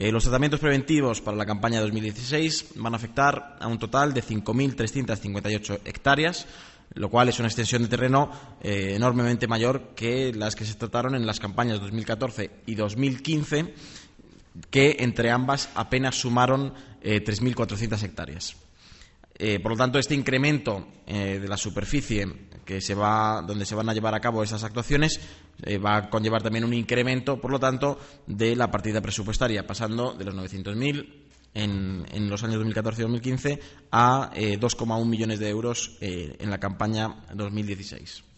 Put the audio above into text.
Los tratamientos preventivos para la campaña 2016 van a afectar a un total de 5.358 hectáreas, lo cual es una extensión de terreno enormemente mayor que las que se trataron en las campañas 2014 y 2015, que entre ambas apenas sumaron 3.400 hectáreas. Por lo tanto, este incremento de la superficie donde se van a llevar a cabo esas actuaciones va a conllevar también un incremento, por lo tanto, de la partida presupuestaria, pasando de los 900.000 en los años 2014 y 2015 a 2,1 millones de euros en la campaña 2016.